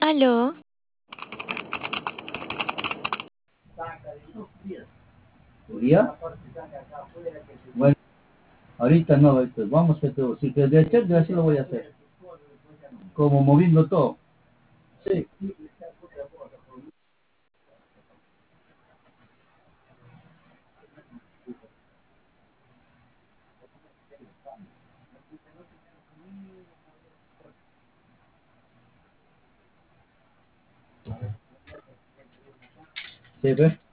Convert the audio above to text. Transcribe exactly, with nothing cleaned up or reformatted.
Aló, ¿Ya? Bueno, ahorita no, esto, vamos a todo. Si te de hacer, así lo voy a hacer. Como moviendo todo. Sí. Sí, ¿ves?